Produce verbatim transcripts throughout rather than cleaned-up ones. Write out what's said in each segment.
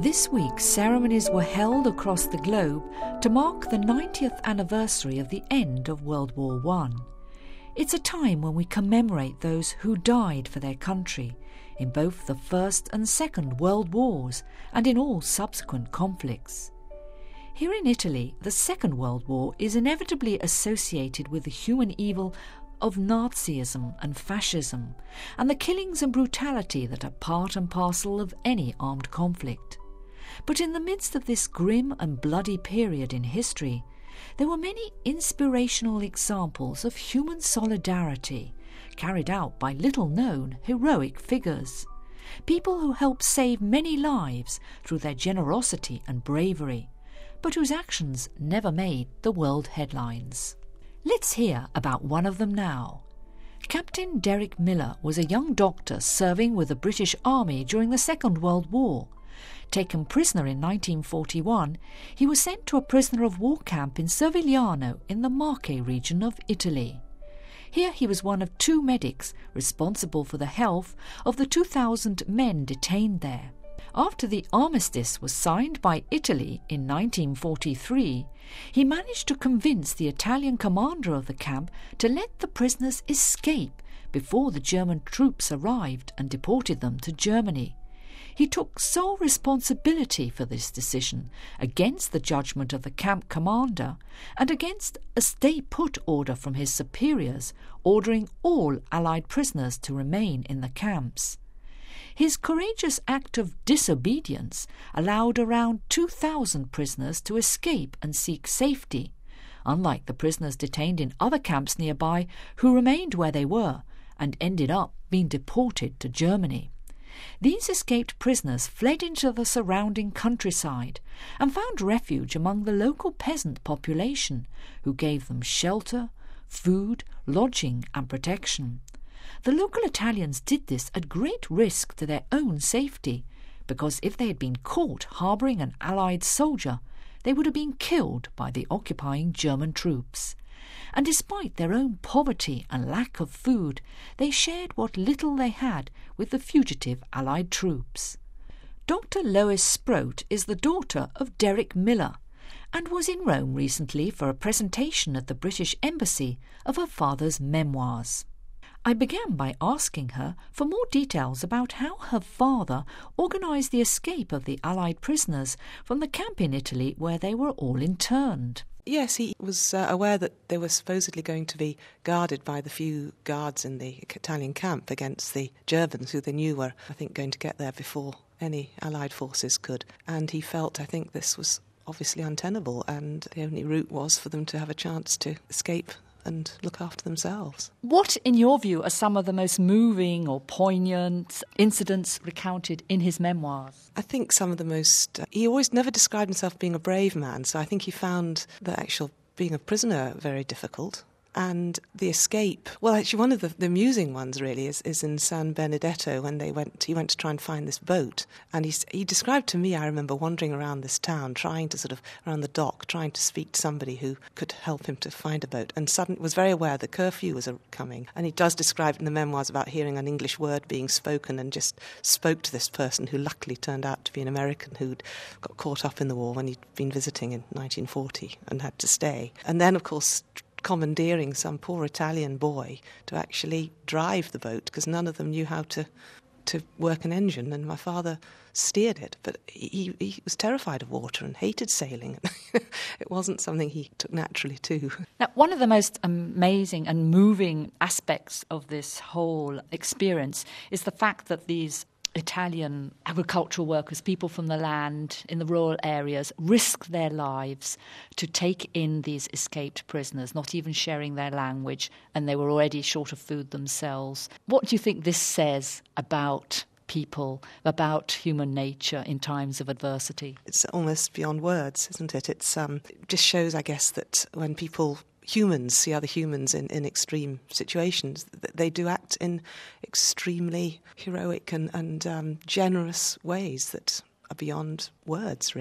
This week, ceremonies were held across the globe to mark the ninetieth anniversary of the end of World War One. It's a time when we commemorate those who died for their country in both the First and Second World Wars and in all subsequent conflicts. Here in Italy, the Second World War is inevitably associated with the human evil of Nazism and fascism and the killings and brutality that are part and parcel of any armed conflict. But in the midst of this grim and bloody period in history, there were many inspirational examples of human solidarity carried out by little-known heroic figures, people who helped save many lives through their generosity and bravery, but whose actions never made the world headlines. Let's hear about one of them now. Captain Derek Miller was a young doctor serving with the British Army during the Second World War. Taken prisoner in nineteen forty-one, he was sent to a prisoner of war camp in Servigliano in the Marche region of Italy. Here he was one of two medics responsible for the health of the two thousand men detained there. After the armistice was signed by Italy in nineteen forty-three, he managed to convince the Italian commander of the camp to let the prisoners escape before the German troops arrived and deported them to Germany. He took sole responsibility for this decision against the judgment of the camp commander and against a stay-put order from his superiors ordering all Allied prisoners to remain in the camps. His courageous act of disobedience allowed around two thousand prisoners to escape and seek safety, unlike the prisoners detained in other camps nearby who remained where they were and ended up being deported to Germany. These escaped prisoners fled into the surrounding countryside and found refuge among the local peasant population, who gave them shelter, food, lodging and protection. The local Italians did this at great risk to their own safety, because if they had been caught harbouring an Allied soldier, they would have been killed by the occupying German troops. And despite their own poverty and lack of food, they shared what little they had with the fugitive Allied troops. Doctor Lois Sproat is the daughter of Derek Miller and was in Rome recently for a presentation at the British Embassy of her father's memoirs. I began by asking her for more details about how her father organised the escape of the Allied prisoners from the camp in Italy where they were all interned. Yes, he was uh, aware that they were supposedly going to be guarded by the few guards in the Italian camp against the Germans, who they knew were, I think, going to get there before any Allied forces could. And he felt, I think, this was obviously untenable, and the only route was for them to have a chance to escape and look after themselves. What, in your view, are some of the most moving or poignant incidents recounted in his memoirs? I think some of the most... Uh, he always never described himself being a brave man, so I think he found the actual being a prisoner very difficult. And the escape, well, actually one of the, the amusing ones really is, is in San Benedetto when they went, he went to try and find this boat. And he, he described to me, I remember wandering around this town, trying to sort of, around the dock, trying to speak to somebody who could help him to find a boat. And suddenly was very aware the curfew was coming. And he does describe in the memoirs about hearing an English word being spoken, and just spoke to this person who luckily turned out to be an American who'd got caught up in the war when he'd been visiting in nineteen forty and had to stay. And then, of course, commandeering some poor Italian boy to actually drive the boat, because none of them knew how to to work an engine, and my father steered it. But he, he was terrified of water and hated sailing. It wasn't something he took naturally to. Now, one of the most amazing and moving aspects of this whole experience is the fact that these Italian agricultural workers, people from the land in the rural areas, risked their lives to take in these escaped prisoners, not even sharing their language, and they were already short of food themselves. What do you think this says about people, about human nature in times of adversity? It's almost beyond words, isn't it? It's um, it just shows, I guess, that when people... humans see other humans in, in extreme situations, they do act in extremely heroic and, and um, generous ways that are beyond words, really.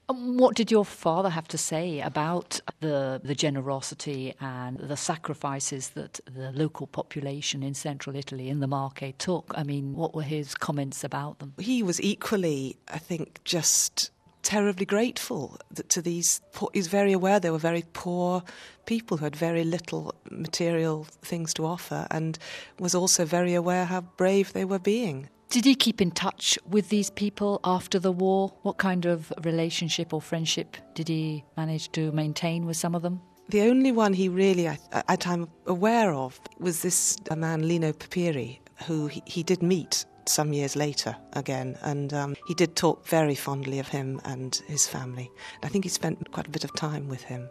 And what did your father have to say about the the generosity and the sacrifices that the local population in central Italy, in the Marche, took? I mean, what were his comments about them? He was equally, I think, just terribly grateful to these poor, he's very aware they were very poor people who had very little material things to offer, and was also very aware how brave they were being. Did he keep in touch with these people after the war? What kind of relationship or friendship did he manage to maintain with some of them? The only one he really, I, at I'm aware of, was this a man, Lino Papiri, who he, he did meet some years later again, and um, he did talk very fondly of him and his family. I think he spent quite a bit of time with him.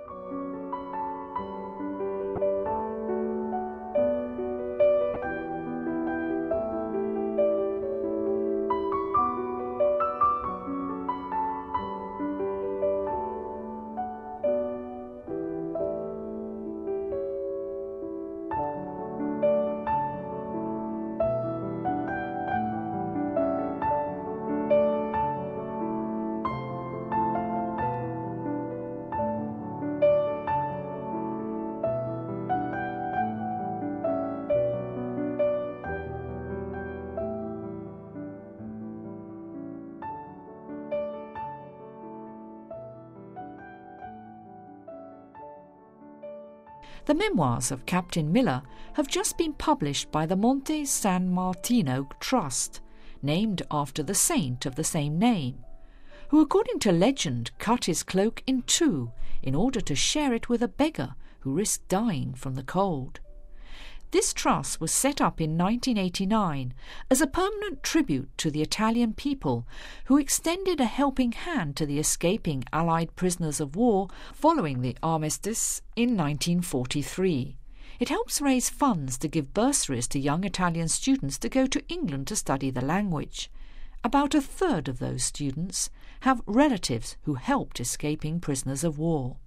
The memoirs of Captain Miller have just been published by the Monte San Martino Trust, named after the saint of the same name, who, according to legend, cut his cloak in two in order to share it with a beggar who risked dying from the cold. This trust was set up in nineteen eighty-nine as a permanent tribute to the Italian people who extended a helping hand to the escaping Allied prisoners of war following the armistice in nineteen forty-three. It helps raise funds to give bursaries to young Italian students to go to England to study the language. About a third of those students have relatives who helped escaping prisoners of war.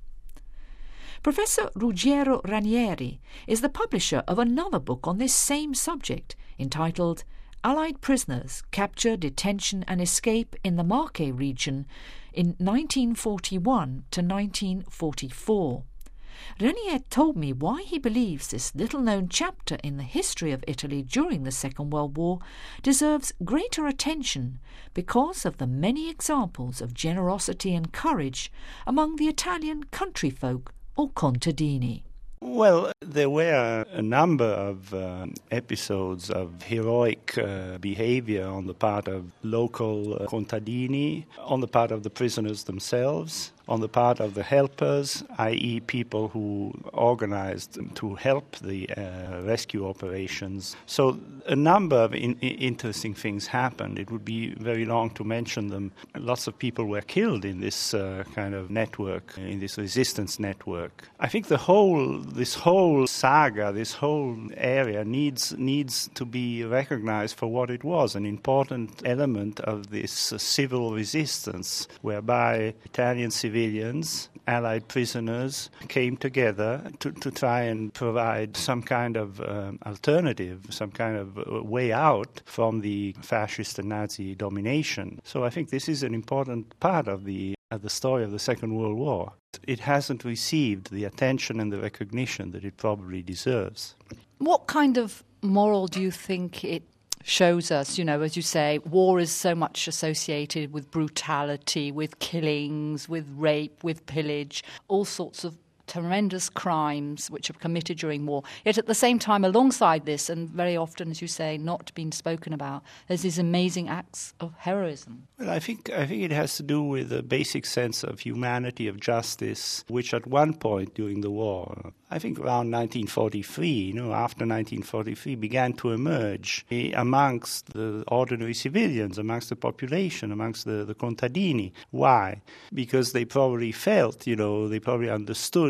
Professor Ruggiero Ranieri is the publisher of another book on this same subject, entitled Allied Prisoners, Capture, Detention and Escape in the Marche region in nineteen forty-one to nineteen forty-four. Ranieri told me why he believes this little-known chapter in the history of Italy during the Second World War deserves greater attention because of the many examples of generosity and courage among the Italian country folk or contadini. Well, there were a number of uh, episodes of heroic uh, behavior on the part of local uh, contadini, on the part of the prisoners themselves, on the part of the helpers, that is people who organized to help the uh, rescue operations. So a number of in- interesting things happened. It would be very long to mention them. Lots of people were killed in this uh, kind of network, in this resistance network. I think the whole, this whole saga, this whole area needs needs to be recognized for what it was, an important element of this uh, civil resistance, whereby Italian civilians Civilians, Allied prisoners, came together to, to try and provide some kind of um, alternative, some kind of uh, way out from the fascist and Nazi domination. So I think this is an important part of the, of the story of the Second World War. It hasn't received the attention and the recognition that it probably deserves. What kind of moral do you think it shows us? You know, as you say, war is so much associated with brutality, with killings, with rape, with pillage, all sorts of horrendous crimes which are committed during war. Yet at the same time, alongside this, and very often, as you say, not being spoken about, there's these amazing acts of heroism. Well, I think I think it has to do with a basic sense of humanity, of justice, which at one point during the war, I think around nineteen forty-three, you know, after nineteen forty-three, began to emerge amongst the ordinary civilians, amongst the population, amongst the, the contadini. Why? Because they probably felt, you know, they probably understood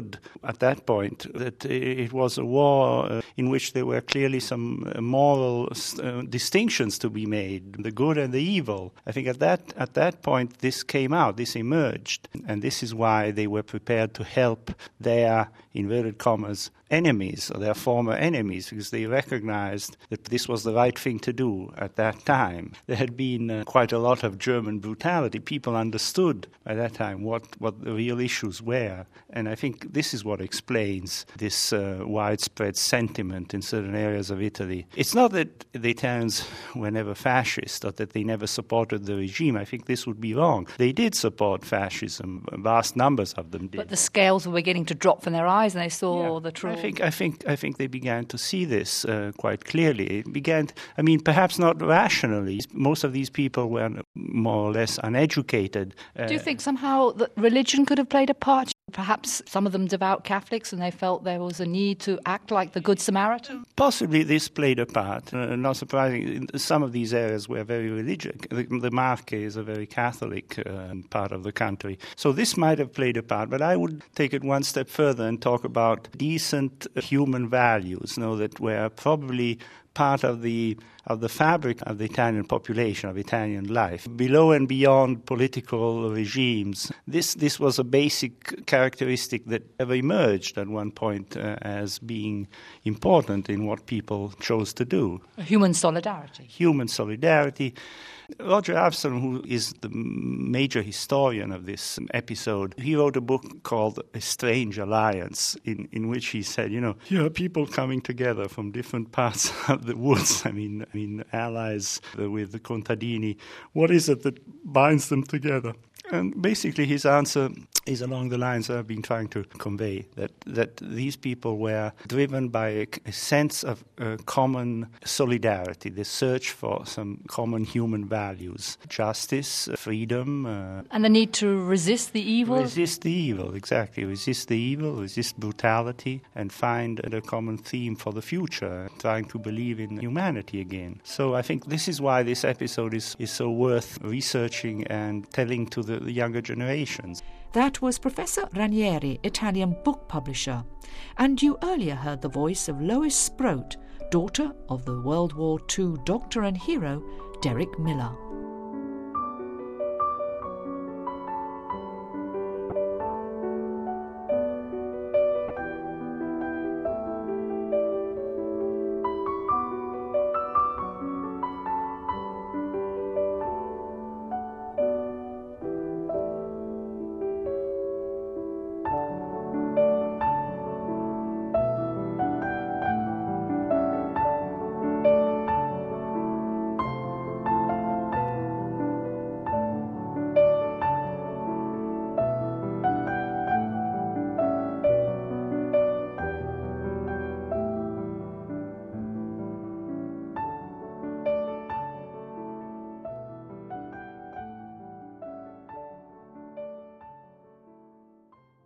understood at that point that it was a war uh, in which there were clearly some uh, moral uh, distinctions to be made, the good and the evil. I think at that at that point this came out, this emerged, and this is why they were prepared to help their, inverted commas, enemies, or their former enemies, because they recognized that this was the right thing to do at that time. There had been uh, quite a lot of German brutality. People understood by that time what, what the real issues were. And I think this is what explains this uh, widespread sentiment in certain areas of Italy. It's not that the Italians were never fascist or that they never supported the regime. I think this would be wrong. They did support fascism. Vast numbers of them did. But the scales were beginning to drop from their eyes and they saw yeah, the truth. I think, I think, I think they began to see this uh, quite clearly. It began, I mean, perhaps not rationally. Most of these people were more or less uneducated. Uh, Do you think somehow that religion could have played a part? Perhaps some of them devout Catholics, and they felt there was a need to act like the Good Samaritan? Possibly this played a part. Uh, not surprising, some of these areas were very religious. The, the Marche is a very Catholic uh, part of the country. So this might have played a part, but I would take it one step further and talk about decent human values, you know, that were probably part of the of the fabric of the Italian population, of Italian life. Below and beyond political regimes, this this was a basic characteristic that ever emerged at one point uh, as being important in what people chose to do. Human solidarity. Human solidarity. Roger Avsum, who is the major historian of this episode, he wrote a book called A Strange Alliance, in, in which he said, you know, here are people coming together from different parts of the woods, I mean, I mean allies with the contadini. What is it that binds them together? And basically his answer is along the lines I've been trying to convey, that, that these people were driven by a, a sense of uh, common solidarity, the search for some common human values, justice, freedom. Uh, and the need to resist the evil? Resist the evil, exactly. Resist the evil, resist brutality, and find a common theme for the future, trying to believe in humanity again. So I think this is why this episode is, is so worth researching and telling to the the younger generations. That was Professor Ranieri, Italian book publisher. And you earlier heard the voice of Lois Sproat, daughter of the World War Two doctor and hero Derek Miller.